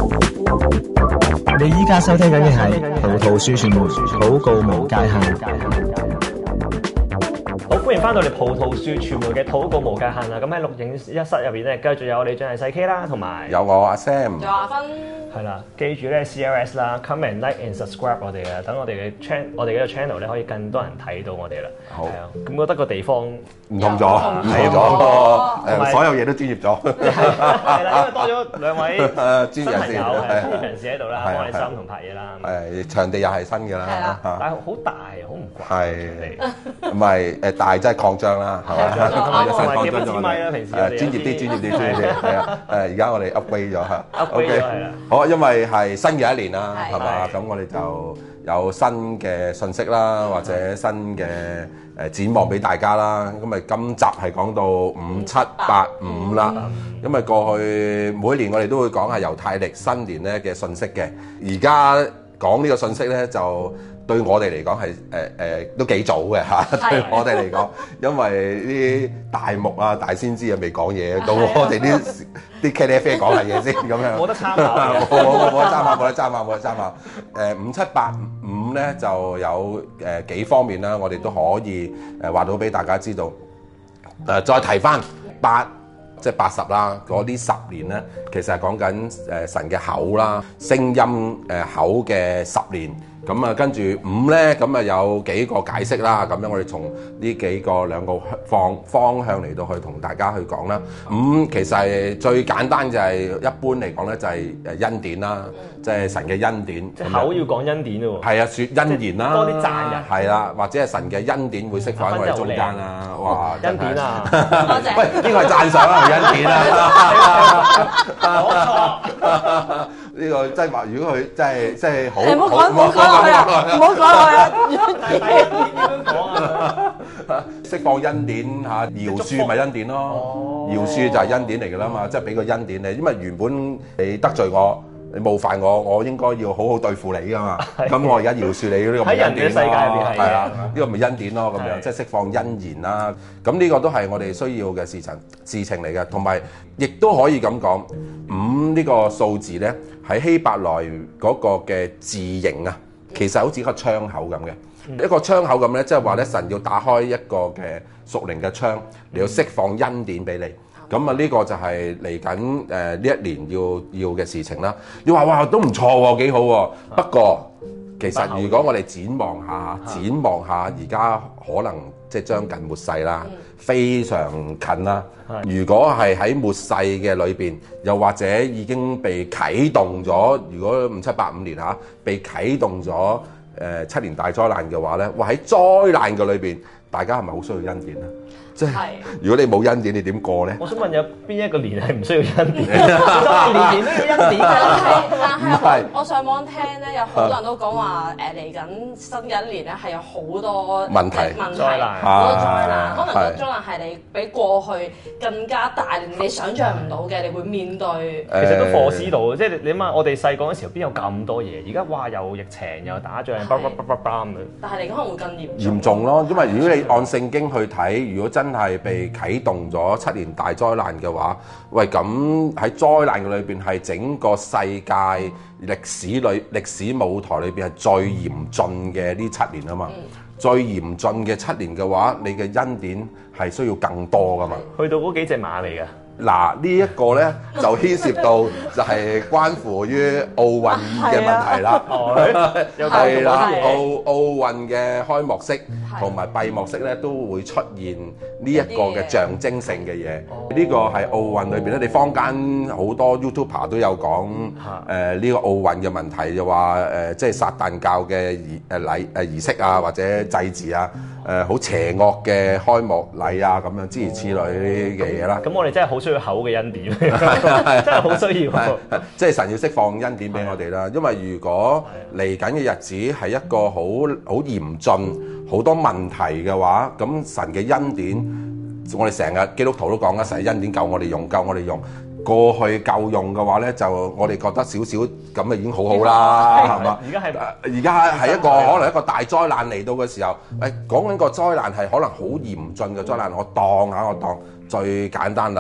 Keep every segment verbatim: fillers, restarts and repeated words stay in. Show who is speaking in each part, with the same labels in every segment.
Speaker 1: 你依家收聽緊嘅係葡萄樹傳媒禱告無界限。
Speaker 2: 好，歡迎翻到嚟葡萄樹傳媒嘅禱告無界限啊！咁喺錄影室入邊咧，繼續有我哋張藝細 K 啦，同埋
Speaker 3: 有我阿 Sam，
Speaker 4: 有阿芬，
Speaker 2: 係啦，記住咧 C L S 啦 ，comment like and subscribe 我哋啊，等我哋嘅 channel， 我哋嘅 channel 咧可以更多人睇到我哋啦。
Speaker 3: 好，
Speaker 2: 係啊，咁覺得個地方
Speaker 3: 唔同咗，唔同咗，誒，所有嘢都專業咗。
Speaker 2: 係啦，因為多咗兩位
Speaker 3: 專業人士，
Speaker 2: 係專業人士喺度啦，幫我哋收同拍嘢啦。
Speaker 3: 誒，場地又係新嘅啦，
Speaker 2: 但係好大，好唔慣。
Speaker 3: 係，唔係誒大真係擴張啦，係嘛？
Speaker 2: 同埋幾多支咪啦？平時
Speaker 3: 誒專業啲，專業啲，專業啲，係啊！誒而家我哋 upgrade 咗嚇
Speaker 2: ，upgrade 咗係啦。
Speaker 3: 好，因為係新嘅一年啦，係嘛？咁我哋就有新嘅信息啦，或者新嘅誒展望俾大家啦。咁咪今集係講到五七八五啦。咁咪過去每一年我哋都會講下猶太歷新年咧嘅信息嘅。而家講呢個信息咧就對我哋嚟講係誒誒都幾早嘅嚇，對我哋嚟講，因為啲大牧啊、大先知啊未講嘢，到我哋啲啲茄喱啡講下嘢先咁樣。
Speaker 2: 冇得參考，
Speaker 3: 冇冇冇得參考，冇得參考，冇得參考。誒五七八五咧就有誒幾方面啦，我哋都可以誒話到俾大家知道。誒再提翻八。即係八十啦，嗰啲十年咧，其實係講緊誒神嘅口啦，聲音誒口嘅十年。咁啊，跟住五咧，咁啊有幾個解釋啦。咁樣我哋從呢幾個兩個方方向嚟到去同大家去講啦。五其實係最簡單就係一般嚟講咧，就係誒恩典啦，即係神嘅恩典。
Speaker 2: 即係口要講恩典喎。
Speaker 3: 係啊，説恩言啦，
Speaker 2: 多啲讚人。
Speaker 3: 係啦，或者係神嘅恩典會釋放喺我哋中間啦。哇！
Speaker 2: 恩典啊！
Speaker 4: 多謝。
Speaker 3: 喂，呢個係讚賞啊，恩典啊！
Speaker 2: 冇錯。
Speaker 3: 呢個即係話，如果佢真係真係好，
Speaker 4: 唔好講，唔好講佢啊！唔好講佢啊！
Speaker 2: 點樣講啊？
Speaker 3: 釋放恩典嚇，饒恕咪恩典咯。饒恕就係恩典嚟㗎啦嘛，即係俾個恩典你。因為原本你得罪我，你冒犯我，我應該要好好對付你㗎嘛。咁我而家饒恕你，呢個咪恩典咯。喺人嘅世界入邊係啊，呢個咪恩典咯，咁樣即係釋放恩言啦。咁呢個都係我哋需要嘅事情事情嚟嘅，同埋亦都可以咁講，五呢個數字咧。喺希伯來嗰個嘅字形啊，其實好似一個窗口咁嘅，嗯、一個窗口咁咧，即係話咧神要打開一個嘅屬靈嘅窗，嚟到釋放恩典俾你。咁啊呢個就係嚟緊誒呢一年要要嘅事情啦。你話哇都唔錯喎，幾好喎。不過其實如果我哋展望下，展望下而家可能即係將近末世啦，非常近啦。如果係喺末世嘅裏邊，又或者已經被啟動咗，如果五七八五年嚇被啟動咗誒、呃、七年大災難嘅話咧，哇喺災難嘅裏邊，大家係咪好需要恩典啊？即係如果你冇恩典，你點過咧？
Speaker 2: 我想問有邊一個年係唔需要恩典？年年都要恩典㗎。
Speaker 4: 但係我上網聽咧，有好多人都講話誒嚟緊新嘅一年咧係有好多
Speaker 3: 問題、
Speaker 4: 問題、
Speaker 2: 災難、
Speaker 4: 好多災難。可能個災難係你比過去更加大，你想象唔到嘅，你會面對。
Speaker 2: 其實都貨斯到，即係你諗下，我哋細個嗰時候邊有咁多嘢？而家哇，又疫情又打仗，叭叭叭叭叭咁。
Speaker 4: 但係嚟緊可能會更嚴重。
Speaker 3: 嚴重咯，因為如果你按聖經去睇，如果真係被啟動咗七年大災難嘅話，喂咁喺災難嘅裏邊係整個世界歷史裏歷史舞台裏邊係最嚴峻嘅呢七年啊嘛，嗯、最嚴峻嘅七年嘅話，你嘅恩典係需要更多噶嘛。
Speaker 2: 去到嗰幾隻馬嚟㗎。
Speaker 3: 嗱呢一個咧就牽涉到就係關乎於奧運嘅問題啦，係啦，奧奧運嘅開幕式同埋閉幕式咧都會出現呢一個嘅象徵性嘅嘢。呢個係奧運裏邊咧，你坊間好多 YouTuber 都有講誒呢個奧運嘅問題，就話誒即係撒旦教嘅儀誒禮誒儀式啊，或者祭祀啊，誒好邪惡嘅開幕禮啊，咁樣諸如此類嘅嘢啦。
Speaker 2: 咁我哋真係好需要口嘅恩典，真係好需要。
Speaker 3: 即係神要釋放恩典俾我哋啦，因為如果嚟緊嘅日子係一個好好嚴峻、好多問題嘅話，咁神嘅恩典，我哋成日基督徒都講啦，神嘅恩典夠我哋用，夠我哋用。過去夠用嘅話咧，就我哋覺得少少咁啊已經好好啦，係嘛？
Speaker 2: 而家係
Speaker 3: 而家係一個可能一個大災難嚟到嘅時候，誒講緊個災難係可能好嚴峻嘅災難，我當下我當最簡單啦。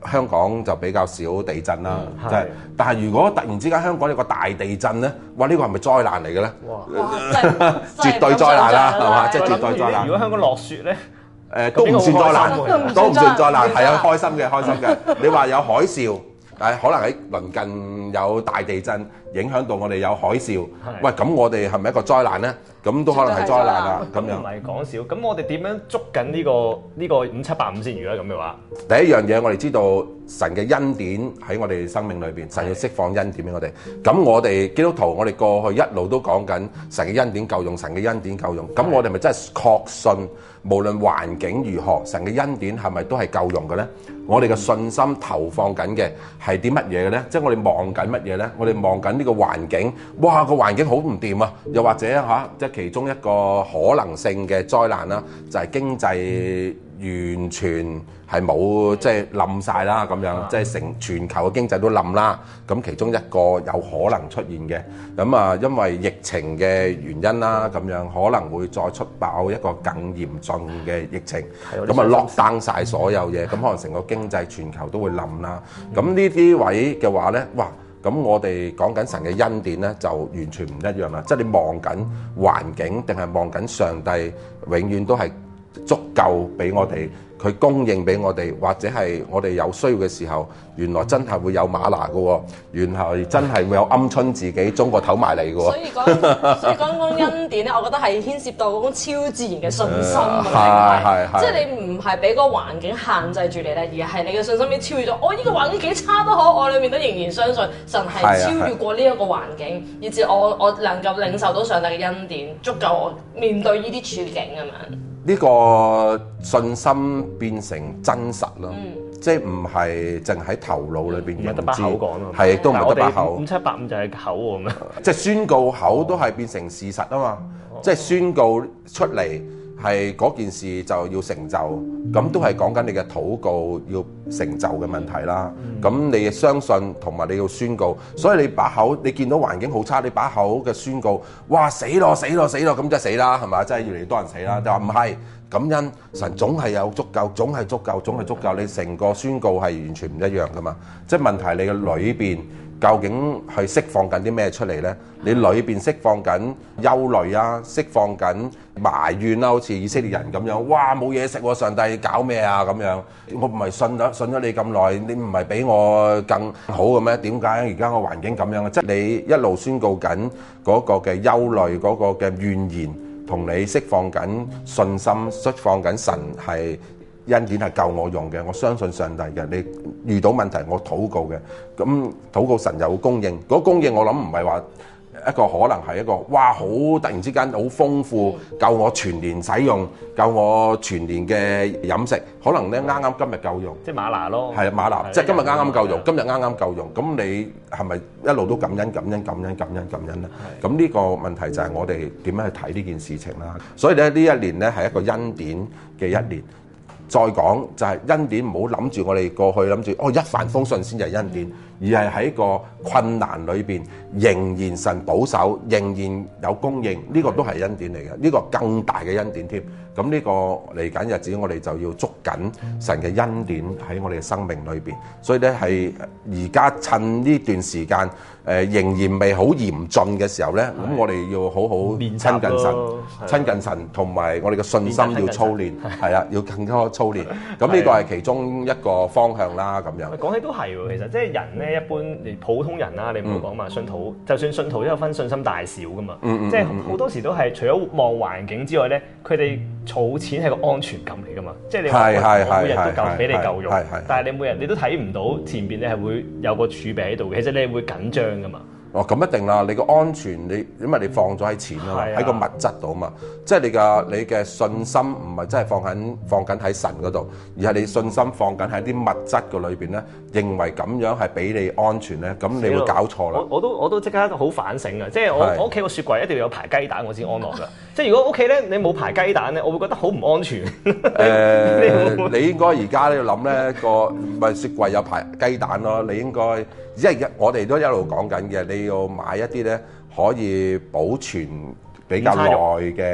Speaker 3: 香港就比較少地震啦，
Speaker 2: 嗯
Speaker 3: 即係。但係如果突然之間香港有個大地震咧，哇！呢個係咪災難嚟嘅咧？
Speaker 4: 哇！真係
Speaker 3: 絕對災難啦，係嘛？即係絕對災難。
Speaker 2: 如果香港落雪咧，
Speaker 3: 誒都唔算災難，都唔算災難，係啊，開心嘅，開心嘅。你話有海嘯，誒可能喺鄰近有大地震，影響到我哋有海嘯。喂，咁我哋係咪一個災難咧？咁都可能係災難啦。咁樣
Speaker 2: 唔係講笑。咁我哋點樣捉緊呢個呢個五七八五先？如果咁嘅話，
Speaker 3: 第一樣嘢我哋知道神嘅恩典喺我哋生命裏邊，神要釋放恩典俾我哋。咁我哋基督徒，我哋過去一路都講緊神嘅恩典夠用，神嘅恩典夠用。咁我哋咪真係確信，無論環境如何，神嘅恩典係咪都係夠用嘅咧？我哋嘅信心投放緊嘅係啲乜嘢嘅咧？即係我哋望緊乜嘢咧？我哋望緊呢個環境，哇！個環境好唔掂啊！又或者嚇，即係其中一個可能性嘅災難啦，就係經濟完全係冇即係冧晒啦咁樣，即係成全球嘅經濟都冧啦。咁其中一個有可能出現嘅，咁啊因為疫情嘅原因啦，咁樣可能會再出爆一個更嚴峻嘅疫情，咁啊 lock down 晒所有嘢，咁可能成個經濟全球都會冧啦。咁呢啲位嘅話咧，哇！咁我哋講緊神嘅恩典咧，就完全唔一樣啦。即係你望緊環境，定係望緊上帝，永遠都係足夠俾我哋，佢供應俾我哋，或者係我哋有需要嘅時候，原來真係會有嗎哪嘅喎，原來真係會有鵪鶉自己中個頭埋嚟嘅喎。
Speaker 4: 所以講，所以講講恩典咧，我覺得係牽涉到嗰種超自然嘅信心啊，
Speaker 3: 係係係，
Speaker 4: 即係你唔係俾個環境限制住你咧，而係你嘅信心已經超越咗。我呢個環境幾差都好，我裏面都仍然相信神係超越過呢一個環境，以至我我能夠領受到上帝嘅恩典，足夠我面對呢啲處境啊嘛。
Speaker 3: 呢個信心變成真實咯，
Speaker 4: 嗯、
Speaker 3: 即係唔係淨喺頭腦裏邊認知，
Speaker 2: 得把口講咯，
Speaker 3: 係都唔係得把口。
Speaker 2: 五七八五就係口喎咁樣，
Speaker 3: 即係宣告口都係變成事實啊嘛，哦、即係宣告出嚟係嗰件事就要成就，咁都係講緊你嘅禱告要成就嘅問題啦。咁、嗯、你相信同埋你要宣告，所以你把口你見到環境好差，你把口嘅宣告，哇死咯死咯死咯，咁即係死啦，係咪？真係越嚟越多人死啦。就話唔係。感恩神總係有足夠，總係足夠，總係足夠。你成個宣告係完全唔一樣噶嘛？即係問題你嘅裏邊究竟係釋放緊啲咩出嚟咧？你裏邊釋放緊憂慮啊，釋放緊埋怨啦，好似以色列人咁樣。哇！冇嘢食喎，上帝搞咩啊咁樣？我唔係信咗信咗你咁耐，你唔係俾我更好嘅咩？點解而家個環境咁樣啊？即係你一路宣告緊嗰個嘅憂慮，嗰個嘅怨言。同你釋放緊信心，釋放緊神係恩典係夠我用嘅，我相信上帝嘅。你遇到問題，我禱告嘅，咁禱告神有供應。嗰供應我諗唔係話一個可能係一個哇好突然之間好豐富，夠我全年使用，夠我全年嘅飲食。可能咧啱啱今日夠用，
Speaker 2: 即係嗎哪咯。係
Speaker 3: 嗎哪，即係今日啱啱夠用，今日啱啱夠用。咁你係咪一路都感恩、感恩、感恩、感恩、感恩咧？咁呢個問題就係我哋點樣去睇呢件事情啦。所以咧呢一年咧係一個恩典嘅一年。再講就係恩典，唔好諗住我哋過去諗住哦一帆風順先係恩典，而係喺個困難裏邊仍然神保守，仍然有供應，呢個都係恩典嚟嘅，呢個更大嘅恩典添。咁呢個嚟緊日子，我哋就要捉緊神嘅恩典喺我哋嘅生命裏邊。所以咧係而家趁呢段時間，誒、呃、仍然未好嚴峻嘅時候咧，咁我哋要好好親近神，親近神，同埋我哋嘅信心要操練，係啊，要更加操練。咁呢個係其中一個方向啦，咁樣。
Speaker 2: 講起都係喎，其實即係人咧，一般你普通人啦，你唔好講嘛，信徒，就算信徒都有分信心大小噶嘛，即係好多時都係除咗望環境之外咧，佢哋儲錢係個安全感嚟噶嘛，即係你話我每日都夠俾你夠用，但係你每日你都睇唔到前邊你係會有個儲備喺度嘅，其實你係會緊張噶嘛。
Speaker 3: 哦，咁一定啦！你個安全，你因為你放咗喺錢啊嘛，喺個物質度啊嘛，即係你嘅你嘅信心唔係真係放緊放緊喺神嗰度，而係你信心放緊喺啲物質嘅裏邊咧，認為咁樣係俾你安全咧，咁你會搞錯啦。
Speaker 2: 我我都我都即刻好反省啊！即係我我屋企個雪櫃一定要有排雞蛋我先安樂㗎。即係如果屋企咧你冇排雞蛋咧，我會覺得好唔安全。誒、
Speaker 3: 呃，你應該而家咧要諗咧個咪雪櫃有排雞蛋咯，你應該。因為我哋都一路講緊嘅，你要買一啲咧可以保存比較耐嘅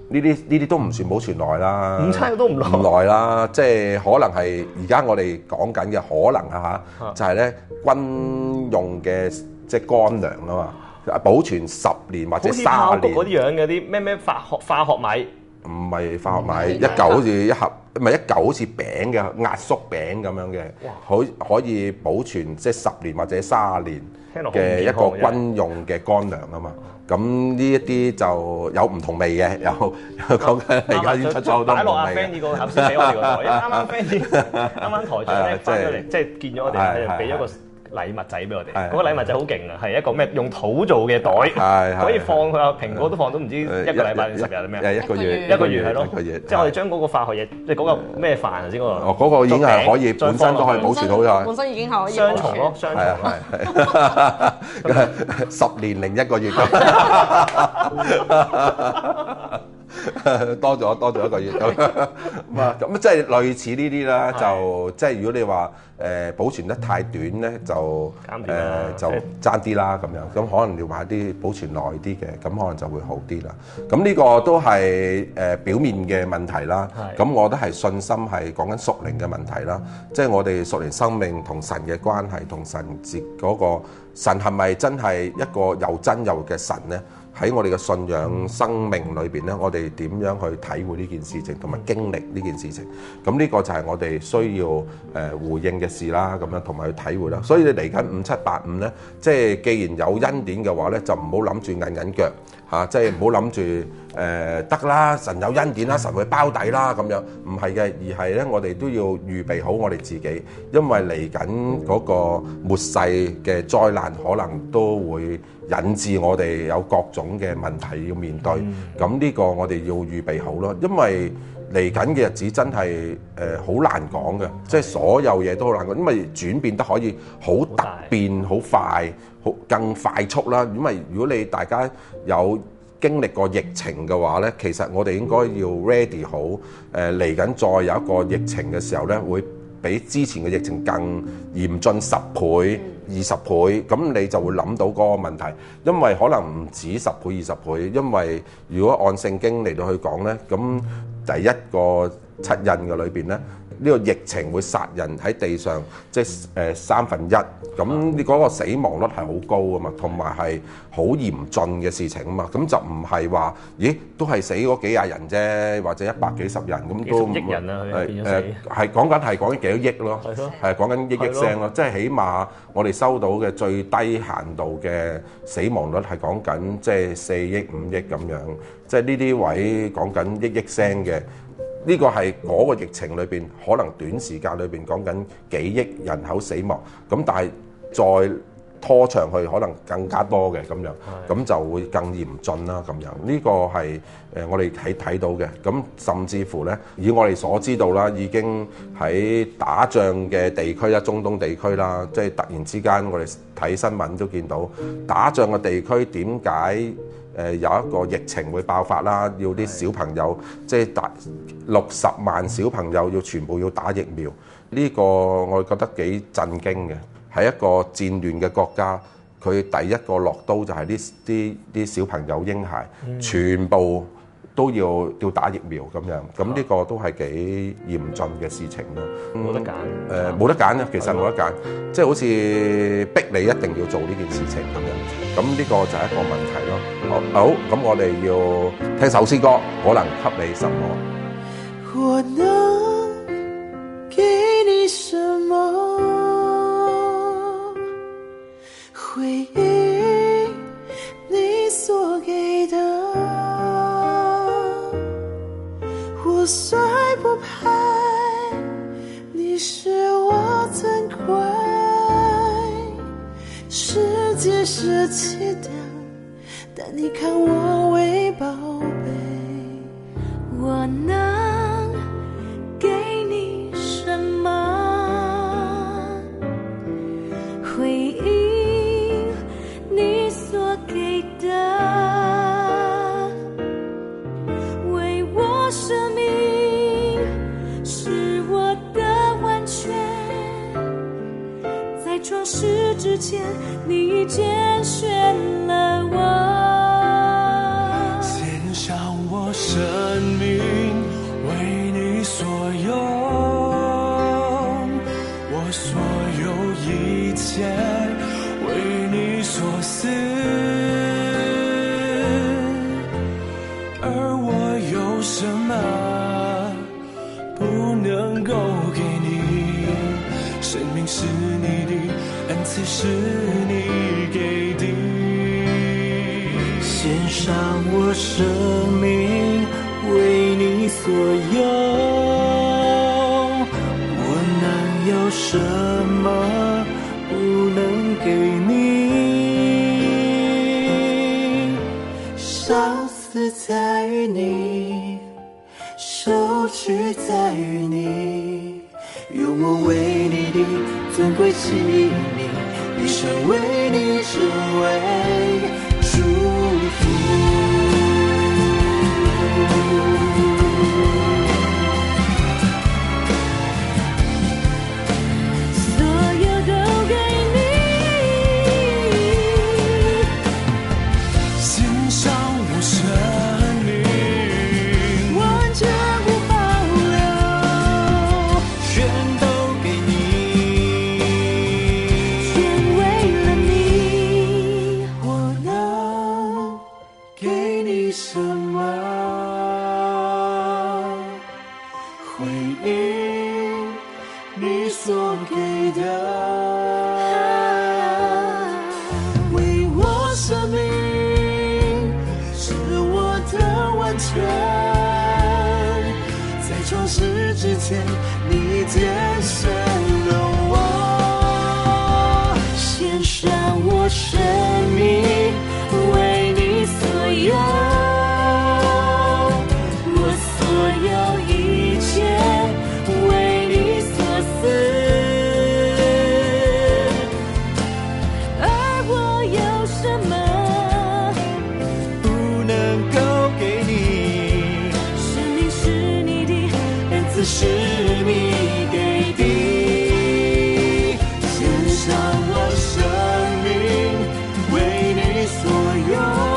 Speaker 3: 呢啲呢啲都唔算保存耐啦，
Speaker 2: 五餐都唔耐，
Speaker 3: 唔耐啦，即係可能係而家我哋講緊嘅可能啊嚇，就係咧軍用嘅即係乾糧啊嘛，保存十年或者三年。
Speaker 2: 嗰啲樣嘅啲咩咩化學化學米，
Speaker 3: 唔係化學米，一嚿好似一盒，唔係一嚿好似餅嘅壓縮餅咁樣嘅，可可以保存即係十年或者三年嘅一個軍用嘅乾糧啊嘛。咁呢一啲就有唔同味嘅，有講緊而家已經出咗好多唔同味嘅。擺落阿 Fanny 個頭先俾我哋個台，啱啱 Fanny 啱啱台長咧翻咗嚟，即係見咗我哋，俾咗個禮物仔俾我哋。嗰個禮物仔好勁啊，係一個咩用土做嘅袋，可以放佢啊蘋果都放到唔知一個禮拜定十日定咩？ 誒一個月，
Speaker 2: 一個月係咯，
Speaker 3: 一個月。
Speaker 2: 即係我哋將嗰個化學嘢，即係嗰個咩飯啊先嗰個。
Speaker 3: 哦，嗰個已經係可以本身都可以保存好咗。
Speaker 4: 本身已經係可以
Speaker 2: 雙重咯，雙重。
Speaker 3: 係係十年零一個月咁。多咗多咗一個月咁啊，咁即係類似呢啲啦，就即係如果你話誒保存得太短咧，就誒就爭啲啦咁樣，咁可能要買啲保存耐啲嘅，咁可能就會好啲啦。咁呢個都係誒表面嘅問題啦。咁我覺得係信心係講緊屬靈嘅問題啦，即係我哋屬靈生命同神嘅關係，同神接嗰個神係咪真係一個又真又嘅神咧？喺我哋嘅信仰生命裏邊咧，我哋點樣去體會呢件事情，同埋經歷呢件事情？咁呢個就係我哋需要誒回應嘅事啦，咁樣同埋去體會啦。所以你嚟緊五七八五咧，即係既然有恩典嘅話咧，就唔好諗住韌韌腳嚇，即係唔好諗住誒得啦，神有恩典啦，神會包底啦咁樣，唔係嘅，而係咧我哋都要預備好我哋自己，因為嚟緊嗰個末世嘅災難可能都會引致我哋有各種嘅問題要面對，咁呢、嗯、個我哋要預備好咯，因為嚟緊嘅日子真係誒好難講嘅，即係所有嘢都好難講，因為轉變得可以好突變、好快、好更快速啦。因為如果你大家有經歷過疫情嘅話咧，其實我哋應該要 ready 好，誒嚟緊再有一個疫情嘅時候咧，會比之前嘅疫情更嚴峻十倍、二十倍，咁你就會諗到嗰個問題，因為可能唔止十倍、二十倍，因為如果按聖經嚟到去講咧，咁第一個七印嘅裏邊咧，呢個疫情會殺人喺地上，即係誒三分一，咁你嗰個死亡率係好高啊嘛，同埋係好嚴峻嘅事情啊嘛，咁就唔係話，咦都係死嗰幾廿人啫，或者一百幾十人咁都
Speaker 2: 幾億人啊，佢變咗死，
Speaker 3: 係講緊係講緊幾多億咯，係講緊億億聲咯，即係起碼我哋收到嘅最低限度嘅死亡率係講緊即係四億五億咁樣，即係呢啲位講緊億億聲嘅。呢個係嗰個疫情裏邊，可能短時間裏邊講緊幾億人口死亡，咁但係再拖長去，可能更加多嘅咁樣，咁就會更嚴峻啦咁樣。呢個係誒我哋睇睇到嘅，咁甚至乎咧，以我哋所知道啦，已經喺打仗嘅地區啦，中東地區啦，即係突然之間，我哋睇新聞都見到打仗嘅地區點解？誒有一個疫情會爆發啦，要啲小朋友即係打六十萬小朋友要全部要打疫苗，呢個我覺得幾震驚嘅。喺一個戰亂嘅國家，佢第一個落刀就係啲啲啲小朋友嬰孩，全部都要要打疫苗咁樣，咁呢個都係幾嚴峻嘅事情咯。
Speaker 2: 冇得揀，
Speaker 3: 誒冇得揀啊！其實冇得揀，即係好似逼你一定要做呢件事情咁樣，咁呢個就係一個問題咯。好，好，咁我哋要聽首詩歌，可能給你什麼？
Speaker 5: 我能給你什麼？回應你所給的，我雖不配，你是我尊貴，世界是期待，但你看我為寶貝。我能給你什麼？回應你所給的，為我生命是我的完全，在創世之前你已揀選了我，獻上我生
Speaker 6: 而我有什么不能够给你？生命是你的，恩赐是你给的。献上我生命为你所有，我能有什么不能给你？生死在于你，受取在于你，用我为你的尊贵器皿，一生为你成为祝福。你拣选了我，献上我生命为你所有，我所有一切为你所赐，而我有什么不能够给你？生命是你的，恩赐是你给的，献上我生命为你所有，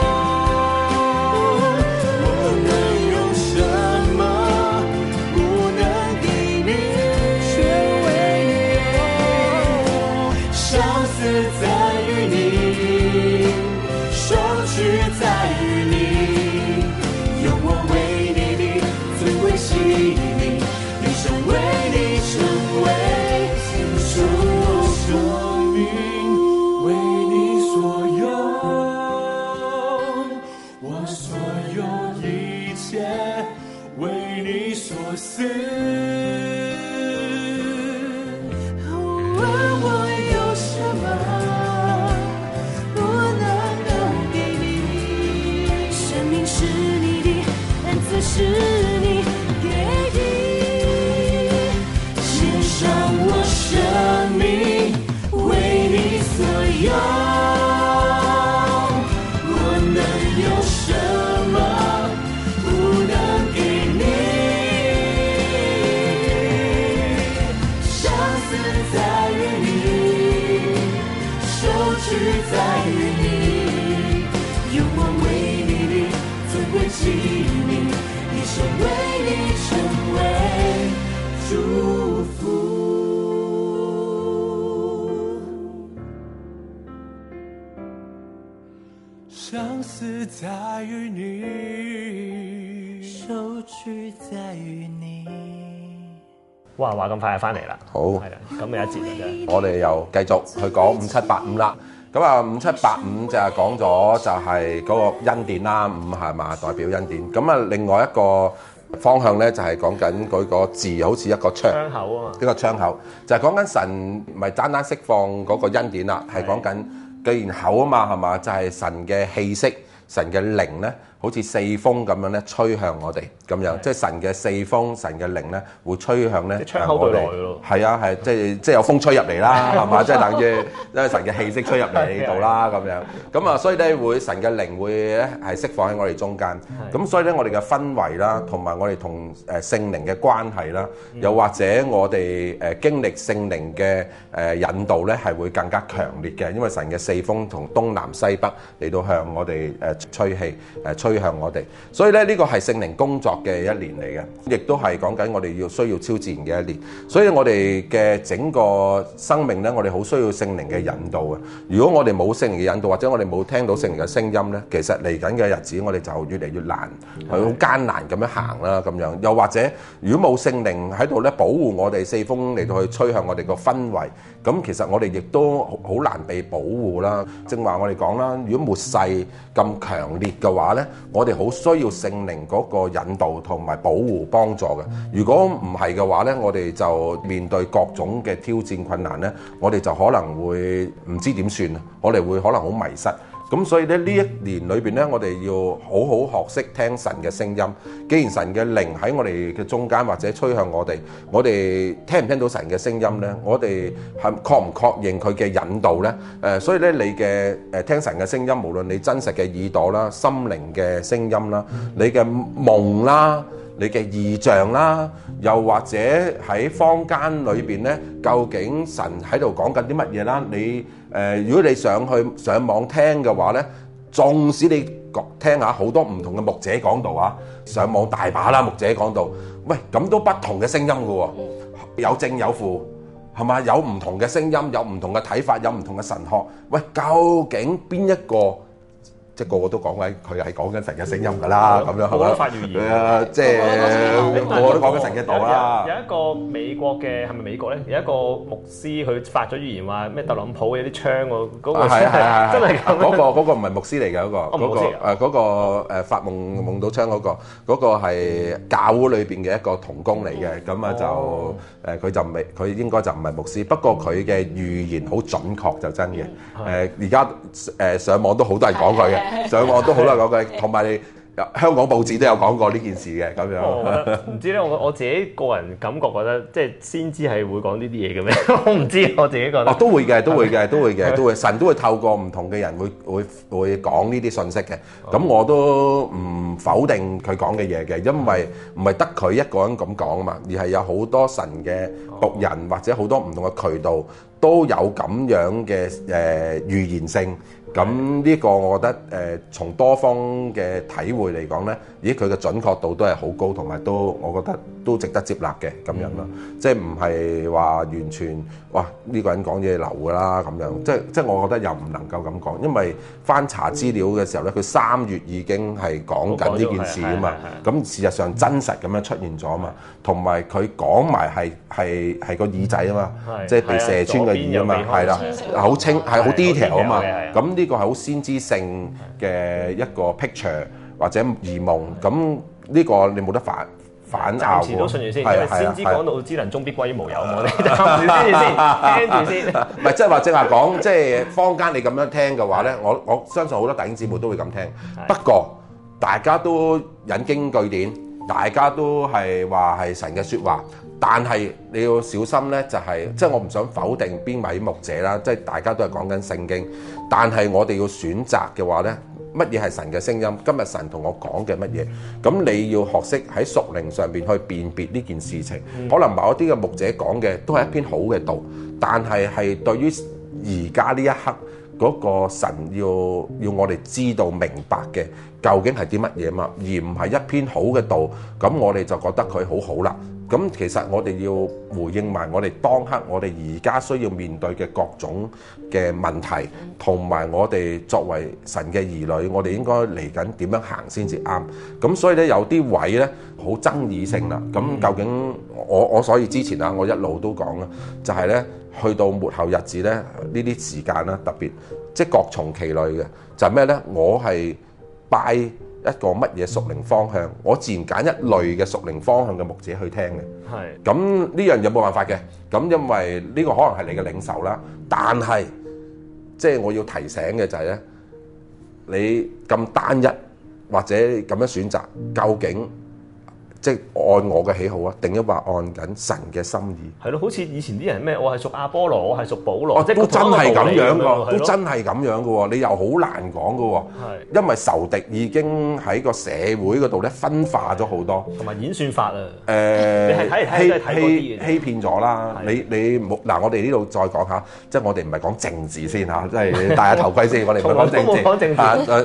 Speaker 6: 我能有什么不能给你？全为你有，生死在于你，受取在于你，用我为你的尊贵器皿，一生为你成为献出我生命为你所有，我所有一切为你所赐，而我有什么不能够给你？生命是你的，恩赐是你给的，献上我生命为你所有，我能有什么不能给你？生死在于你，受取在于你，用我为你的尊贵器皿，一生为你成为祝福。生死在于你，受取在于你。
Speaker 2: 哇！話咁快就翻嚟啦，
Speaker 3: 好
Speaker 2: 係啦，咁有一節嘅啫。
Speaker 3: 我哋又繼續去講五七八五啦。咁啊，五七八五就係講咗就係嗰個恩典啦，五係嘛代表恩典。咁啊，另外一個方向咧就係講緊嗰個字好似一個窗
Speaker 2: 窗口啊嘛，
Speaker 3: 呢個窗口就係講緊神唔係單單釋放嗰個恩典啦，係講緊既然口啊嘛係嘛，就係神嘅氣息、神嘅靈咧，好似四風咁樣咧吹向我哋咁樣，即係神嘅四風、神嘅靈咧會吹向咧
Speaker 2: 窗口對來咯。
Speaker 3: 係啊，係即係即係有風吹入嚟啦，係嘛？即係等於因為神嘅氣息吹入嚟呢度啦咁樣。咁啊，所以咧會神嘅靈會咧係釋放喺我哋中間。咁所以咧我哋嘅氛圍啦，同埋我哋同誒聖靈嘅關係啦，又或者我哋誒經歷聖靈嘅誒引導咧係會更加強烈嘅，因為神嘅四風從東南西北嚟到向我哋誒吹氣誒吹吹向我哋。所以咧呢個係聖靈工作嘅一年嚟嘅，亦都係講緊我哋要需要超自然嘅一年。所以我哋嘅整個生命咧，我哋好需要聖靈嘅引導嘅。如果我哋冇聖靈嘅引導，或者我哋冇聽到聖靈嘅聲音咧，其實嚟緊嘅日子我哋就越嚟越難，係好艱難咁樣行啦咁樣。又或者如果冇聖靈喺度咧保護我哋，四風嚟到去吹向我哋個氛圍，咁其實我哋亦都好難被保護啦。正話我哋講啦，如果末世咁強烈嘅話咧，我哋好需要聖靈嗰個引導同埋保護幫助嘅。如果唔係嘅話咧，我哋就面對各種嘅挑戰困難咧，我哋就可能會唔知點算啊！我哋會可能好迷失。咁所以咧呢一年裏邊咧，我哋要好好學識聽神嘅聲音。既然神嘅靈喺我哋嘅中間或者吹向我哋，我哋聽唔聽到神嘅聲音咧？我哋係確唔確認佢嘅引導咧？誒，所以咧你嘅誒聽神嘅聲音，無論你真實嘅耳朵啦、心靈嘅聲音啦、你嘅夢啦、你嘅異象啦，又或者喺坊間裏邊咧，究竟神喺度講緊啲乜嘢啦？你誒、呃，如果你上去上網聽嘅話咧，縱使你聽下好多唔同嘅牧者講道啊，上網大把啦，牧者講道，喂，咁都不同嘅聲音嘅喎，有正有負，係嘛？有唔同嘅聲音，有唔同嘅睇法，有唔同嘅神學，喂，究竟邊一個？即係個個都講緊佢係講緊神嘅聲音㗎啦，咁樣係嘛？發預言誒，即係個個都講緊神嘅道啦。
Speaker 2: 有一個美國嘅係咪美國咧？有一個牧師佢發咗預言話咩特朗普有啲槍喎，嗰個真係真係咁。嗰個嗰個唔係牧師嚟嘅嗰個，嗰個誒嗰個誒發夢夢到槍嗰個，嗰個係教會裏邊嘅一個同工嚟嘅。咁啊就誒佢就未佢應該就唔係牧師，不過佢嘅預言好準確就真嘅。誒而家誒上網都好多人講佢嘅。上網都好多人講句，同埋你香港報紙都有講過呢件事嘅咁樣。唔、哦、知咧，我我自己個人感覺覺得，即係先知係會講呢啲嘢嘅咩？我唔知，我自己覺得。哦，都會嘅，都會嘅，都會嘅，都會。神都會透過唔同嘅人會會會講呢啲信息嘅。咁、哦、我都唔否定佢講嘅嘢嘅，因為唔係得佢一個人咁講啊嘛，而係有好多神嘅僕人、哦、或者好多唔同嘅渠道都有咁樣嘅誒、呃、預言性。咁呢個我覺得誒、呃，從多方嘅體會嚟講咧，咦佢嘅準確度都係好高，同埋都我覺得都值得接納嘅咁樣咯。嗯、即係唔係話完全哇呢、呢個人講嘢流㗎啦咁樣。即係即係我覺得又唔能夠咁講，因為翻查資料嘅時候咧，佢三月已經係講緊呢件事啊嘛。咁事實上真實咁樣出現咗啊嘛，同埋佢講埋係係係個耳仔啊嘛，即係被射穿嘅耳啊嘛，係啦，好清係好 detail 啊嘛。咁呢個係好先知性嘅一個 picture 或者異夢，咁呢個你冇得反反拗喎。暫時都信住先，因為先知講到知能終必歸於無有，我哋暫時先住先，聽住先。唔係即係話正話講，即係坊間你咁樣聽嘅話咧，我我相信好多弟兄姊妹都會咁聽。不過大家都引經據典，大家都係話係神嘅説話。但係你要小心咧，就係即係我唔想否定邊位牧者啦，即係大家都係講緊聖經。但係我哋要選擇嘅話咧，乜嘢係神嘅聲音？今日神同我講嘅乜嘢？咁你要學識喺屬靈上邊去辨別呢件事情。嗯、可能某一啲嘅牧者講嘅都係一篇好嘅道，但係係對於而家呢一刻嗰個神要要我哋知道明白嘅究竟係啲乜嘢嘛？而唔係一篇好嘅道，咁我哋就覺得佢好好啦。咁其實我哋要回應埋我哋當刻我哋而家需要面對嘅各種嘅問題，同埋我哋作為神嘅兒女，我哋應該嚟緊點樣行先至啱。咁所以咧有啲位咧好爭議性啦。咁究竟我我所以之前啊，我一路都講啦，就係咧去到末後日子咧呢啲時間啦，特別即係各從其類嘅，就係咩咧？我係拜一個乜嘢屬靈方向，我自然揀一類嘅屬靈方向嘅牧者去聽嘅。係咁呢樣有冇辦法嘅？咁因為呢個可能係你嘅領袖啦。但係即係我要提醒嘅就係咧，你咁單一或者咁樣選擇，究竟即係按我嘅喜好啊，定抑或按緊神嘅心意？係咯，好似以前啲人咩，我係屬阿波羅，我係屬保羅，哦、即都真係咁樣噶，都真係咁樣噶喎，你又好難講噶喎。係，因為仇敵已經喺個社會嗰度咧分化咗好多，同埋演算法啊。誒、呃，你係睇嚟睇去都係睇嗰啲嘢，欺騙咗啦。你你冇嗱，我哋呢度再講下，即係我哋唔係講政治先嚇，即係戴下頭盔先，我哋唔係講政治。講政治啊，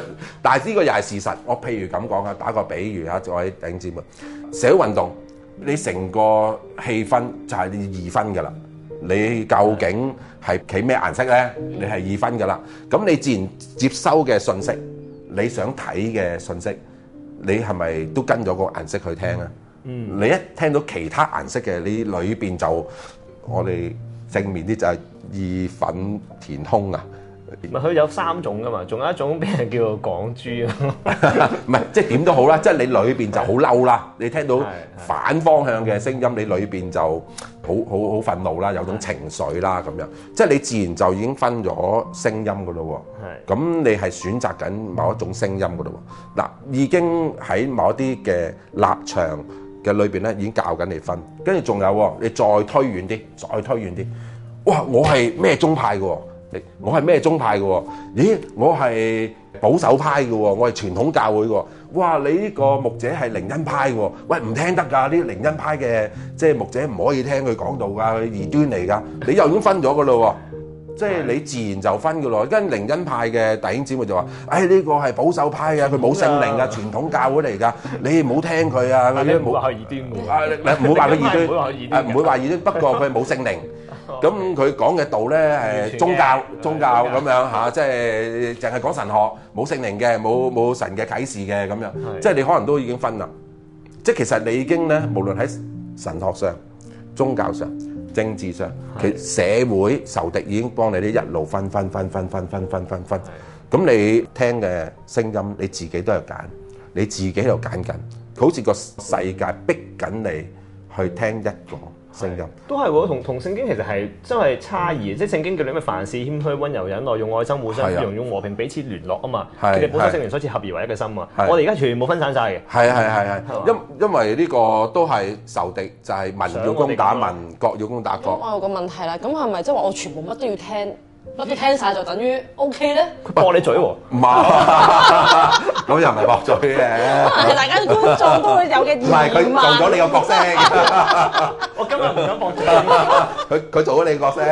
Speaker 3: 但係呢個又係事實。我譬如咁講啊，打個比喻啊，各位弟兄姊妹，社會運動你成個氣氛就係你二分㗎啦。你究竟係企咩顏色咧？你係二分㗎啦。咁你自然接收嘅信息，你想睇嘅信息，你係咪都跟咗個顏色去聽啊？嗯。你一聽到其他顏色嘅，你裏邊就我哋正面啲就係義憤填胸啊！
Speaker 2: 唔係佢有三種噶嘛，仲有一種俾人叫做港豬啊，
Speaker 3: 唔係即係點都好啦，即係你裏邊就好嬲啦，你聽到反方向嘅聲音，你裏邊就好好好憤怒啦，有種情緒啦咁樣，即係你自然就已經分咗聲音噶咯喎。係。咁你係選擇緊某一種聲音噶咯喎。嗱，已經喺某一啲嘅立場嘅裏邊咧，已經教緊你分，跟住仲有喎，你再推遠啲，再推遠啲，哇！我係咩宗派嘅喎？我係咩宗派嘅喎？咦，我係保守派嘅喎，我係傳統教會嘅喎。哇，你呢個牧者係靈恩派嘅喎，喂，唔聽得㗎，啲靈恩派嘅即係牧者唔可以聽佢講道㗎，佢異端嚟㗎。你又已經分咗㗎咯喎，即係你自然就分㗎咯。跟靈恩派嘅弟兄姊妹就話：哎，呢個係保守派啊，佢冇聖靈㗎，傳統教會嚟㗎，你唔好聽佢啊。
Speaker 2: 你唔好話佢異端㗎。
Speaker 3: 啊，你唔好話佢異端，誒唔會話異端，不過佢冇聖靈。咁佢講嘅道咧係宗教宗教咁樣嚇，即係淨係講神學，冇聖靈嘅，冇冇神嘅啟示嘅咁樣，即係你可能都已經分啦。即係其實你已經咧，無論喺神學上、宗教上、政治上，其實社會仇敵已經幫你啲一路分分分分分分分分分。咁你聽嘅聲音，你自己都有揀，你自己喺度揀緊，好似個世界逼緊你去聽一個聲音
Speaker 2: 都係喎，同同聖經其實係真係差異，即係聖經叫你咩凡事謙虛、溫柔、忍耐，用愛心互相容，用和平彼此聯絡啊嘛。佢哋本身聖靈所賜合而為一嘅心啊。我哋而家全部分散晒嘅。係係係係，因因為呢個都係仇敵，就係民要攻打民，國要攻打國。
Speaker 4: 咁我有個問題啦，咁係咪即係話我全部乜都要聽？乜都聽晒就等於 O K 咧？
Speaker 2: 佢駁你嘴喎，
Speaker 3: 唔係，咁又唔係駁嘴嘅。
Speaker 4: 係大家觀眾都會有嘅疑問。唔係
Speaker 3: 佢做咗你個角色。
Speaker 2: 我今日唔想駁嘴。
Speaker 3: 佢佢做咗你個角色。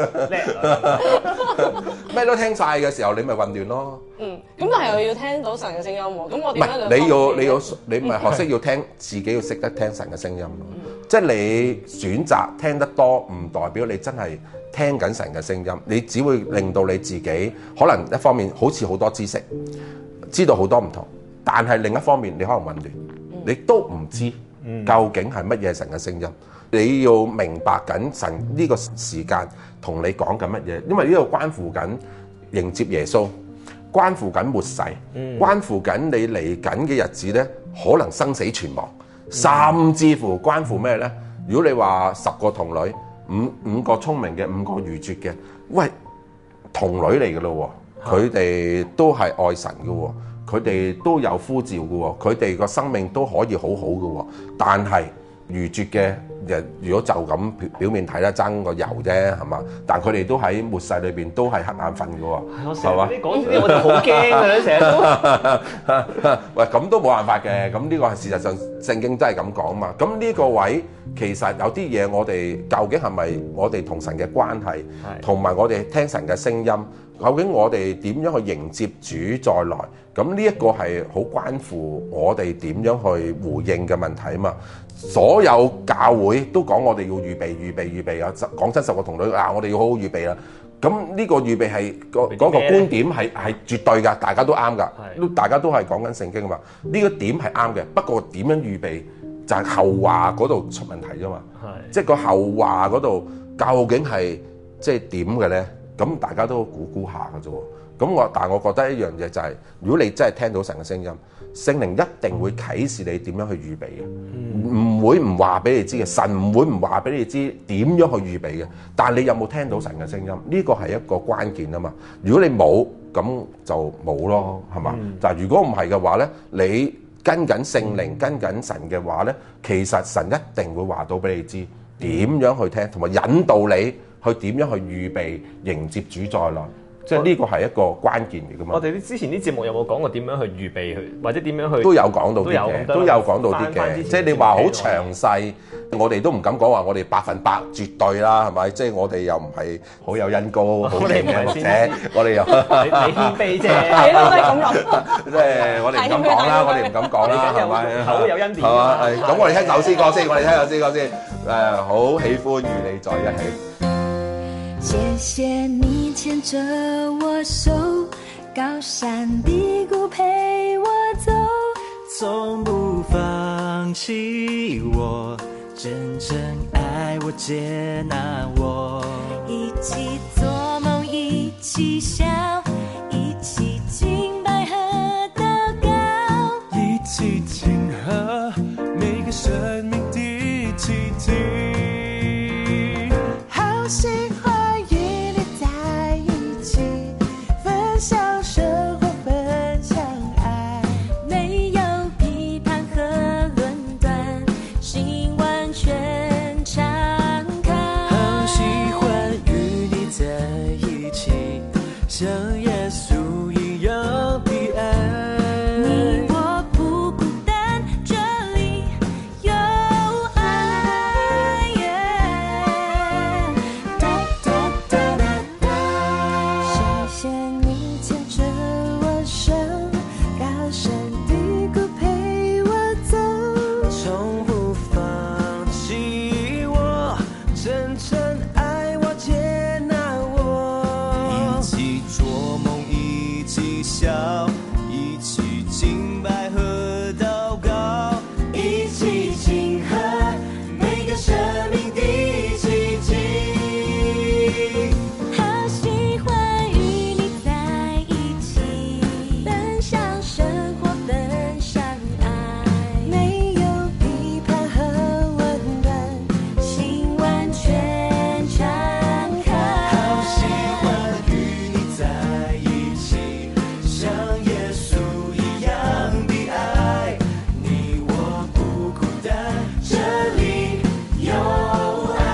Speaker 2: 叻。
Speaker 3: 咩都聽晒嘅時候，你咪混亂咯。
Speaker 4: 嗯，咁但係又要聽到神嘅聲音喎。咁我
Speaker 3: 唔
Speaker 4: 點樣？
Speaker 3: 係你要你要你唔係學識要聽，自己要識得聽神嘅聲音咯。即係你選擇聽得多，唔代表你真係聽緊神嘅聲音，你只會令到你自己可能一方面好似好多知識，知道好多唔同，但係另一方面你可能混亂，你都唔知究竟係乜嘢神嘅聲音。你要明白緊神呢個時間同你講緊乜嘢，因為呢個關乎緊迎接耶穌，關乎緊末世，關乎緊你嚟緊嘅日子咧，可能生死存亡，甚至乎關乎咩咧？如果你話十個童女，五五個聰明嘅，五個愚拙嘅，喂，童女嚟嘅咯喎，佢哋都係愛神嘅喎，佢哋都有呼召嘅喎，佢哋個生命都可以好好嘅喎，但係愚拙嘅人，如果就咁表面睇咧，爭個油啫，係嘛？但佢哋都喺末世裏邊都係瞌眼瞓嘅喎，係嘛？
Speaker 2: 你講呢啲我就好驚嘅咧，成日都。
Speaker 3: 喂，咁都冇辦法嘅，咁呢個係事實上聖經真係咁講嘛。咁呢個位其實有啲嘢我哋究竟係咪我哋同神嘅關係，同埋我哋聽神嘅聲音，究竟我哋點樣去迎接主再來？咁呢一個係好關乎我哋點樣去回應嘅問題啊嘛。所有教會都講我哋要預備、預備、預備啊！講真，十個童女啊，我哋要好好預備啦。咁呢個預備係嗰嗰個觀點係係絕對㗎，大家都啱㗎，都大家都係講緊聖經啊嘛。呢個點係啱嘅，不過點樣預備就係後話嗰度出問題啫嘛。即係個後話嗰度究竟係即係點嘅咧？咁大家都估估下㗎啫喎。咁我但係我覺得一樣嘢就係，如果你真係聽到神嘅聲音，聖靈一定會啟示你點樣去預備嘅，唔會唔話俾你知嘅，神唔會唔話俾你知點樣去預備嘅。但係你有冇聽到神嘅聲音？呢個係一個關鍵啊嘛。如果你冇，咁就冇咯，係嘛？但係如果唔係嘅話咧，你跟緊聖靈、跟緊神嘅話咧，其實神一定會話到俾你知點樣去聽，同埋引導你去點樣去預備迎接主再來。 即係呢個係一個關鍵嚟㗎嘛。
Speaker 2: 我哋啲之前啲節目有冇講過點樣去預備佢，或者點樣去
Speaker 3: 都有講到啲嘅，都有講到啲嘅。即係你話好詳細，我哋都唔敢講話我哋百分百絕對啦，係咪？即係我哋又唔係好有恩膏，好勁嘅或者我哋又
Speaker 2: 你你謙卑啫，
Speaker 4: 係咯，都係咁諗。
Speaker 3: 即係我哋唔敢講啦，我哋唔敢講啦，係咪？
Speaker 2: 好有恩典，
Speaker 3: 係嘛？咁我哋聽首詩歌先，我哋聽首詩歌先。誒，好喜歡與你在一起。
Speaker 5: 謝謝你牽着我手，高山低谷陪我走，
Speaker 6: 從不放棄我，真正愛我接納我，
Speaker 5: 一起做夢一起笑，一起敬拜和禱告，
Speaker 6: 一起慶賀每個生命的奇蹟。
Speaker 5: 好喜歡與你在一起，分享生活，分享愛，沒有批判和論斷，心完全敞開。
Speaker 6: 好喜歡與你在一起，像耶穌一樣的愛。
Speaker 5: 你我不孤單，這裡有愛。噠噠噠噠噠，謝謝你牽着我手，高山低谷陪我走，
Speaker 6: 從不放棄我，真正愛我接納我，一起做夢一起笑，一起敬拜和禱告，一起慶賀每個生命的奇蹟。
Speaker 5: 好喜歡與你在一起，分享生活，分享愛，沒有批判和論斷，心完全敞開。
Speaker 6: 好喜歡與你在一起，像耶穌一樣的愛，你我不孤單，這裡有愛。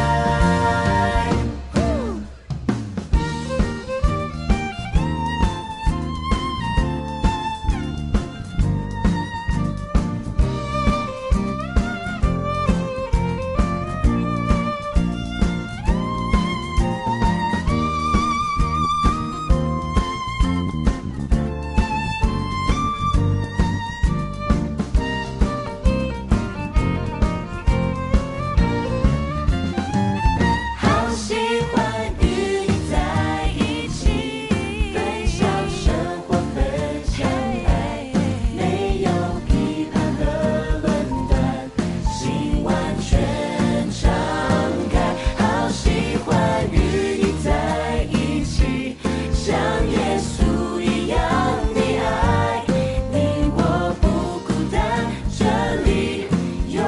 Speaker 6: 好喜歡與你在一起，分享生活，分享愛，沒有批判和論斷，心完全敞開。好喜歡與你在一起，像耶穌一樣的愛，你我不孤單，這裡有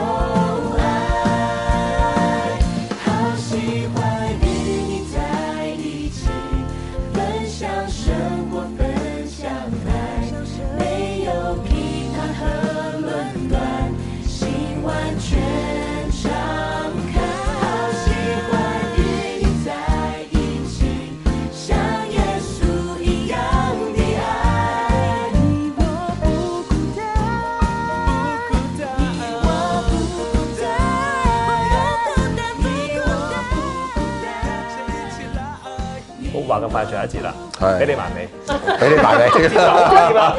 Speaker 6: 愛。好喜歡與你在一起，分享生活，分享愛，沒有批判和論斷，心完全敞開。好喜歡與你在一起，像耶穌一樣的愛，你我不孤單，不孤單，你我不孤單，你我不孤單，一起來。
Speaker 2: 好話咁快最後一節啦，
Speaker 3: 係
Speaker 2: 俾你埋尾，
Speaker 3: 俾你埋尾，
Speaker 2: 接受點啊？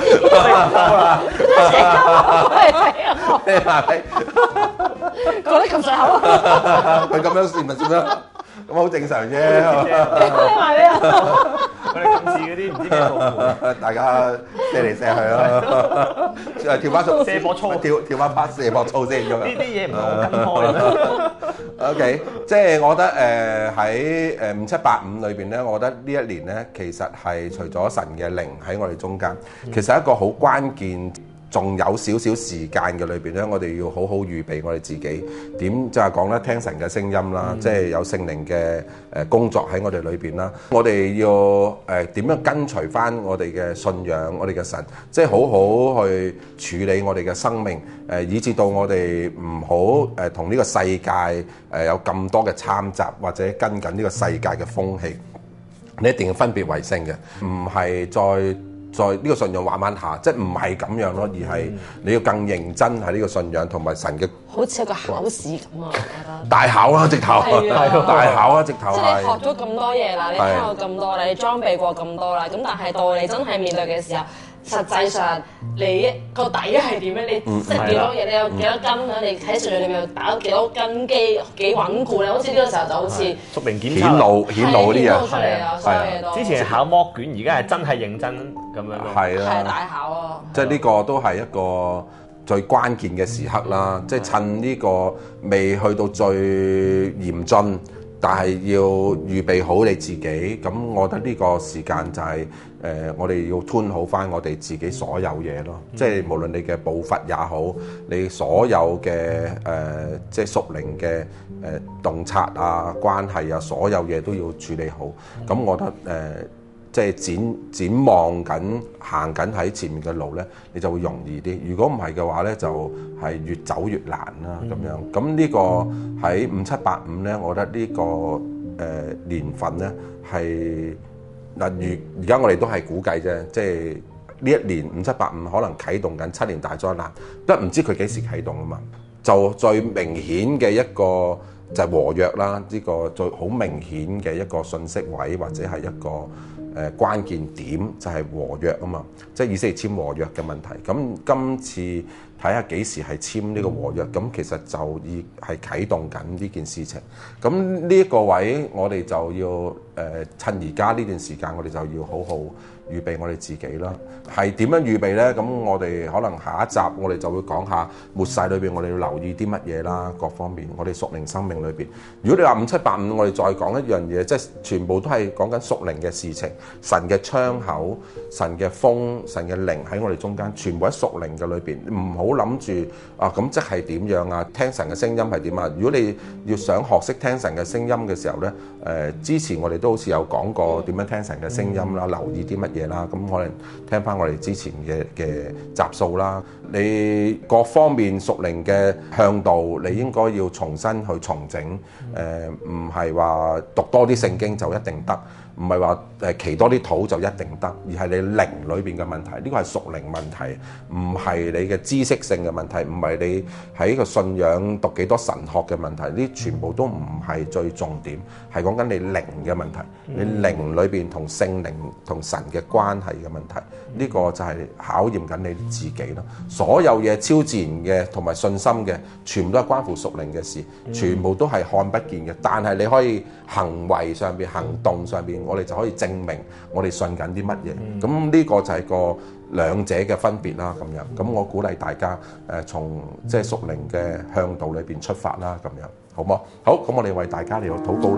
Speaker 3: 俾你埋尾。
Speaker 4: 講得咁上口啊！
Speaker 3: 佢咁樣算咪算啦？咁好正常啫。
Speaker 4: 講埋你啊！
Speaker 2: 我哋今次嗰啲唔知咩部門，
Speaker 3: 大家射嚟射去啦，誒跳翻操，
Speaker 2: 射波操
Speaker 3: 跳跳翻拍射波操先咁
Speaker 2: 呢
Speaker 3: 樣。
Speaker 2: 啲嘢唔係我跟開啦。
Speaker 3: OK，即係我覺得誒喺誒五七八五裏邊咧，我覺得呢一年咧，其實係除咗神嘅靈喺我哋中間，其實一個好關鍵。仲有少少時間嘅裏邊咧，我哋要好好預備我哋自己點就係講咧，聽神嘅聲音啦，嗯、即係有聖靈嘅誒工作喺我哋裏邊啦。我哋要誒點、呃、樣跟隨翻我哋嘅信仰，我哋嘅神，即係好好去處理我哋嘅生命，誒、呃、以至到我哋唔好誒同呢個世界誒、呃、有咁多嘅參雜，或者跟緊呢個世界嘅風氣。 你一定要分別為聖嘅，唔係再。在呢個信仰玩玩下，即係唔係咁樣咯，而係你要更認真喺呢個信仰同埋神嘅。
Speaker 4: 好似一個考試咁啊，我覺得。
Speaker 3: 大考啊，直頭。
Speaker 4: 係啊，
Speaker 3: 大考啊，直頭
Speaker 4: 即係你學咗咁多嘢啦，你聽過咁多啦，你裝備過咁多啦，咁但係到你真係面對嘅時候，實際上你個底係點咧？你識幾多嘢？你有幾多斤啊？你喺信仰裏面打咗幾多根基？幾穩固咧？好似呢個時候就好似
Speaker 2: 屬靈檢查
Speaker 3: 顯露顯露啲嘢。
Speaker 4: 出嚟啊！所有嘢都。
Speaker 2: 之前係考摸卷，而家係真係認真咁樣咯。
Speaker 3: 係啊，
Speaker 4: 係大考啊！
Speaker 3: 即係呢個都係一個最關鍵嘅時刻啦。即係趁呢個未去到最嚴峻，但係要預備好你自己。咁我覺得呢個時間就係、是、誒、呃，我哋要吞好翻我哋自己所有嘢咯。嗯、即係無論你嘅步伐也好，你所有嘅誒、呃，即係屬靈嘅誒洞察啊、關係啊，所有嘢都要處理好。咁、嗯、我覺得誒。呃即係展展望緊行緊喺前面嘅路咧，你就會容易啲。如果唔係嘅話咧，就係、是、越走越難啦咁、嗯、樣。咁呢個喺五七八五咧，我覺得呢、這個誒、呃、年份咧係嗱，如而家我哋都係估計啫，即係呢一年五七八五可能啟動緊七年大災難，都唔知佢幾時啟動啊嘛。就最明顯嘅一個就係和約啦，呢、這個最好明顯嘅一個信息位或者係一個。誒、呃、關鍵點就係和約啊嘛，即係以色列簽和約嘅問題。咁今次睇下幾時係簽呢個和約，咁其實就已係啟動緊呢件事情。咁呢一個位我哋就要誒、呃、趁而家呢段時間，我哋就要好好預備我哋自己啦。係點樣預備呢？咁我哋可能下一集我哋就會講下末世裏邊我哋要留意啲乜嘢啦，各方面我哋屬靈生命裏邊。如果你話五七八五，我哋再講一樣嘢，即係全部都係講緊屬靈嘅事情，神嘅窗口、神嘅風、神嘅靈喺我哋中間，全部喺屬靈嘅裏邊。唔好諗住啊，咁即係點樣啊？聽神嘅聲音係點啊？如果你要想學識聽神嘅聲音嘅時候呢，誒、呃、之前我哋都好似有講過點樣聽神嘅聲音啦，留意啲乜嘢啦，咁可能聽翻我哋之前嘅嘅集數啦。你各方面屬靈嘅向度，你應該要重新去重整。誒唔係話讀多啲聖經就一定得，唔係話誒祈多啲禱就一定得，而係你靈裏邊嘅問題。呢個係屬靈問題，唔係你嘅知識性嘅問題，唔係你喺個信仰讀幾多神學嘅問題。呢全部都唔係最重點，係講緊你靈嘅問題。你靈裏邊同聖靈同神嘅關係嘅問題，呢個就係考驗緊你自己咯。所有嘢超自然嘅同埋信心嘅，全部都係關乎屬靈嘅事，全部都係看不見嘅。但係你可以行為上邊、行動上邊，我哋就可以證明我哋信緊啲乜嘢。咁呢個就係個兩者嘅分別啦。咁樣，咁我鼓勵大家誒從即係屬靈嘅向度裏邊出發啦。咁樣好唔好？好，咁我哋為大家嚟到禱告啦。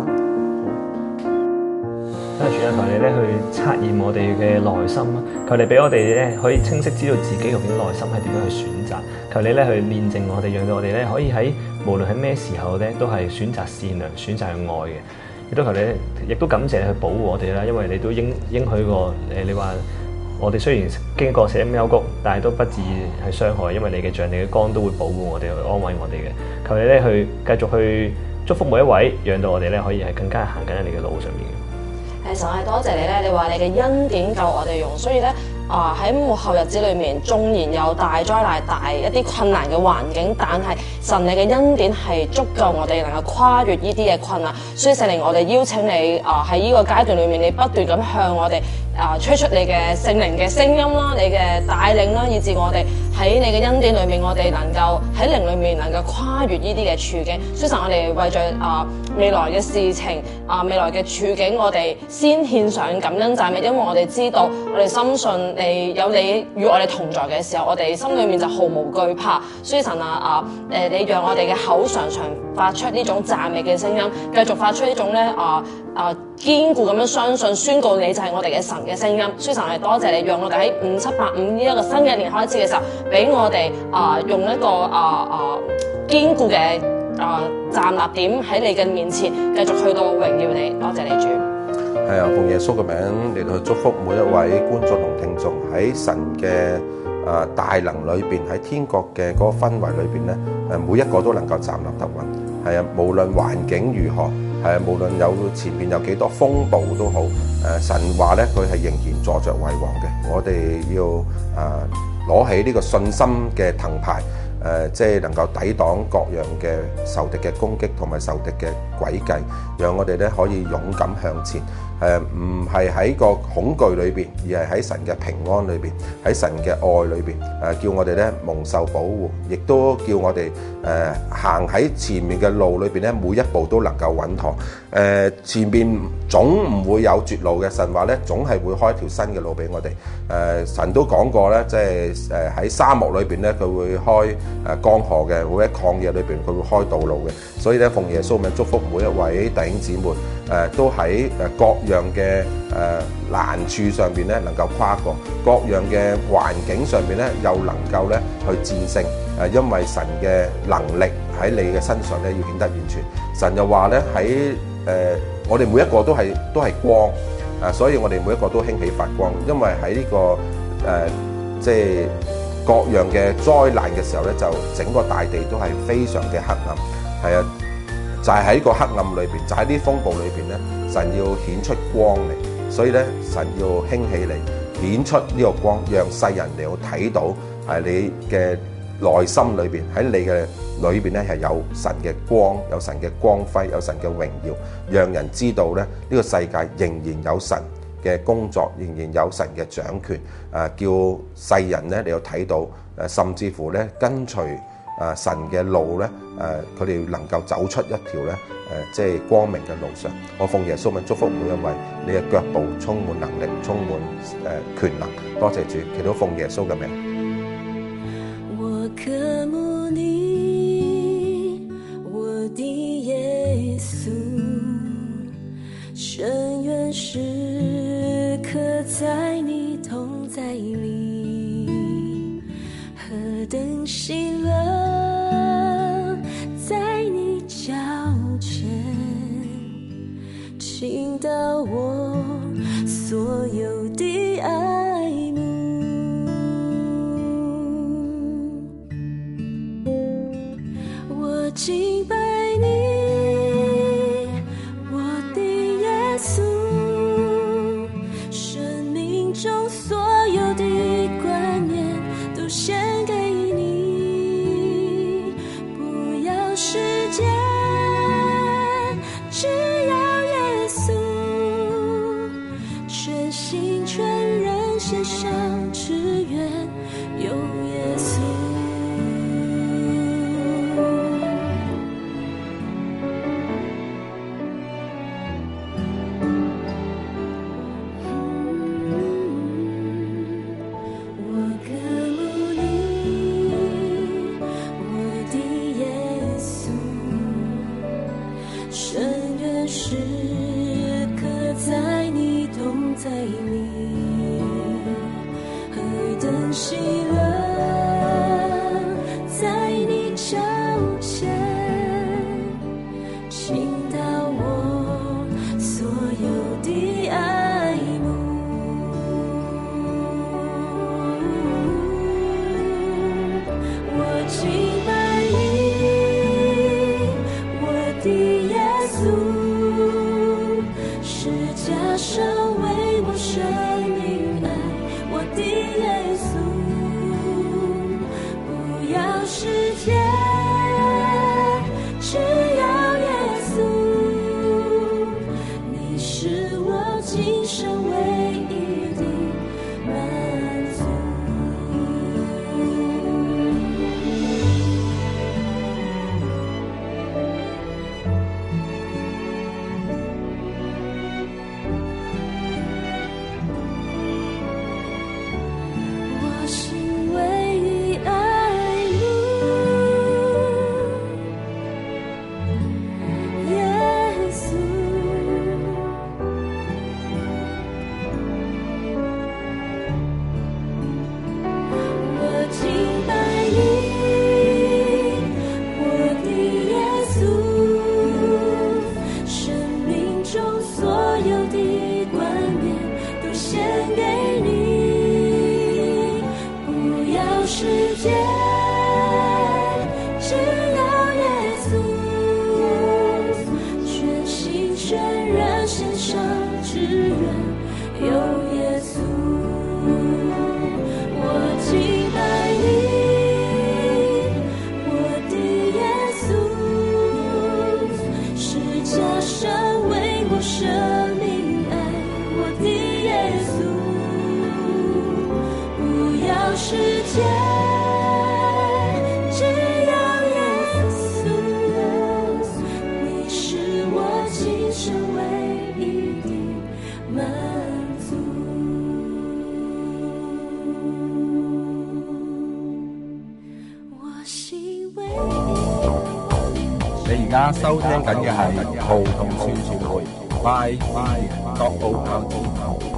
Speaker 2: 主啊，求你咧去測驗我哋嘅內心啦，求你俾我哋咧可以清晰知道自己究竟內心係點樣去選擇，求你咧去煉淨我哋，讓到我哋咧可以喺無論喺咩時候咧都係選擇善良、選擇去愛嘅。亦都求你，亦都感謝你去保護我哋啦，因為你都應應許過誒，你話我哋雖然經過死蔭幽谷，但係都不至係傷害，因為你嘅杖、你嘅光都會保護我哋，去安慰我哋嘅。求你咧去繼續去祝福每一位，讓到我哋咧可以係更加行緊喺你嘅路上面。
Speaker 4: 神係多謝你咧，你話你嘅恩典夠我哋用，所以咧啊喺末後日子裏面，縱然有大災難、大一啲困難嘅環境，但係神你嘅恩典係足夠我哋能夠跨越呢啲嘅困難。所以聖靈，我哋邀請你啊喺呢個階段裏面，你不斷咁向我哋啊吹出你嘅聖靈嘅聲音啦，你嘅帶領啦，以致我哋喺你嘅恩典裏面，我哋能夠喺靈裏面能夠跨越呢啲嘅處境。所以神，我哋為咗啊未來嘅事情啊未來嘅處境，我哋先獻上感恩讚美，因為我哋知道，我哋深信你有你與我哋同在嘅時候，我哋心裏面就毫無懼怕。所以神啊啊誒，你讓我哋嘅口常常發出呢種讚美嘅聲音，繼續發出呢種咧啊啊堅固咁樣相信宣告你就係我哋嘅神嘅聲音。所以神係多謝你，讓我哋喺五七八五呢一個新嘅年開始嘅時候，俾我哋啊用一個啊啊堅固嘅啊站立點喺你嘅面前，繼續去到榮耀你。多謝你主。
Speaker 3: 係啊，奉耶穌嘅名嚟到去祝福每一位觀眾同聽眾喺神嘅啊大能裏邊，喺天國嘅嗰個氛圍裏邊咧，誒每一個都能夠站立得穩。係啊，無論環境如何，係啊，無論有前面有幾多風暴都好。 誒神話咧，佢係仍然坐着為王嘅。我哋要誒攞起呢個信心嘅藤牌，誒即係能夠抵擋各樣嘅仇敵嘅攻擊同埋仇敵嘅詭計，讓我哋咧可以勇敢向前。誒唔係喺個恐懼裏邊，而係喺神嘅平安裏邊，喺神嘅愛裏邊。誒叫我哋咧蒙受保護，亦都叫我哋誒行喺前面嘅路裏邊咧，每一步都能夠穩妥。誒前邊總唔會有絕路嘅，神話咧總係會開一條新嘅路俾我哋。誒神都講過咧，即係誒喺沙漠裏邊咧，佢會開誒江河嘅；會喺曠野裏邊，佢會開道路嘅。所以咧，奉耶穌名祝福每一位弟兄姊妹，誒都喺誒各樣嘅誒難處上邊咧，能夠跨過各樣嘅環境上邊咧，又能夠咧去戰勝。誒，因為神嘅能力喺你嘅身上咧，要顯得完全。神又話咧喺誒，我哋每一個都係都係光，誒，所以我哋每一個都興起發光。因為喺呢個誒，即係各樣嘅災難嘅時候咧，就整個大地都係非常嘅黑暗。係啊，就係喺個黑暗裏邊，就喺啲風暴裏邊咧，神要顯出光嚟，所以咧神要興起嚟，顯出呢個光，讓世人嚟到睇到係你嘅內心裏邊，喺你嘅裏邊咧係有神嘅光，有神嘅光輝，有神嘅榮耀，讓人知道咧呢個世界仍然有神嘅工作，仍然有神嘅掌權。誒，叫世人咧你要睇到，誒，甚至乎咧跟隨誒神嘅路咧，誒佢哋能夠走出一條咧誒即係光明嘅路上。我奉耶穌名祝福每一位，你嘅腳步充滿能力，充滿誒權能。多謝主，祈禱奉耶穌嘅名。
Speaker 5: 我渴慕你，我的耶穌，深渊時刻在你同在裡，何等喜樂在你腳前，傾倒我所有的愛慕。我敬拜你，我的耶穌，生命中所有的觀念都獻給你，不要世界，只要耶穌，全心全人獻上，只願有耶穌。全心全人獻上，只願世界，只要耶稣，你是我今生唯一的满足。我心为
Speaker 3: 你而家收聽緊嘅係《葡萄樹傳媒 by 音樂 dot O R G。